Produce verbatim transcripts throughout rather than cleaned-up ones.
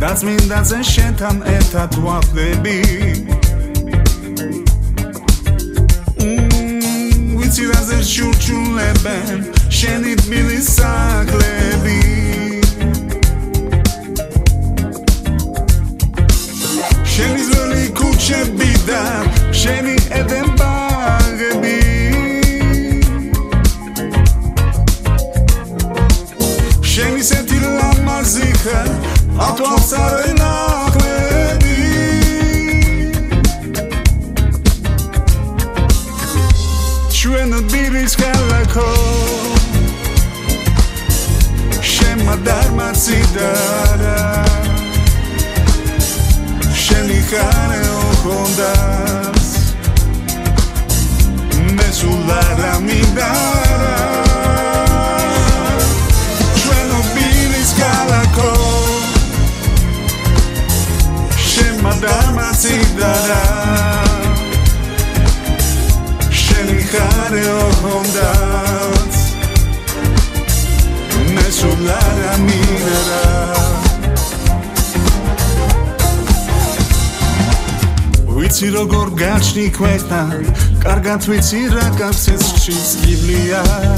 დაწმინდაზე შენთან ერთად ვაფლები ვიცი რაზე შურჩულებენ შენი თბილის სახლები შენი ძველი ქუჩები და შენი ედენ ბაღები შენი სეთი ლამაზი ხარ ათვალსარე ნახვები ჩვენ დირის ქალაქო შემა დარმაცი დარა შენი ხარე ოხონდას მე სულ არ ამიდარა ჩვენ დირის ქალაქო შემა დარმაცი დარა შენი ხარე ოხონდას მე სულ არ ამიდარა ვიცი როგორ გაჩნი ქვეყნა კარგად ვიცი რა გახსენს ხშის გიბლია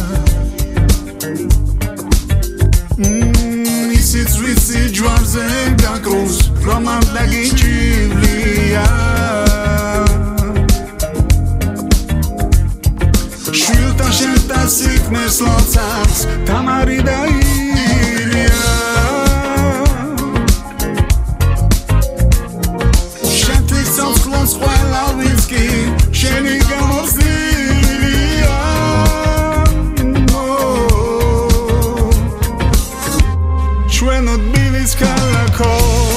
ისიც ვიცი ჯვარზე გაკრუს რომ არ დაგიჭირია შვილთან შენთან სიქმეს ლოცავს თამარი და ილია ყველა ვიცი შენი გამოსილია ჩვენ თბილის ქალაქო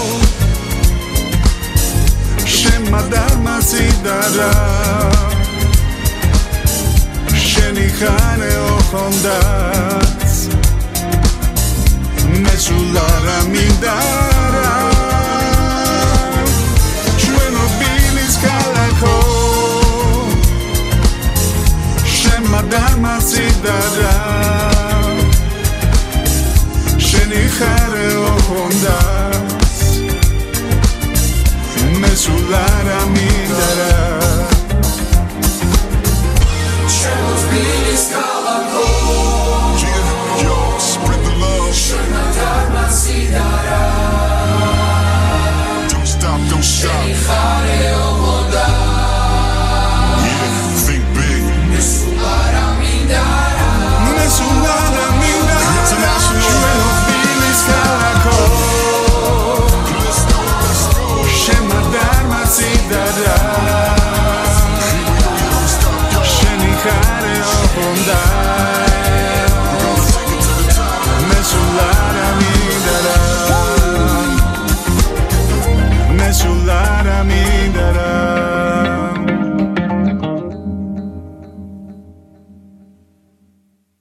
შემა დარმაცი დარა შენი ხარე ოხონდას მე სულ არ ამიდარა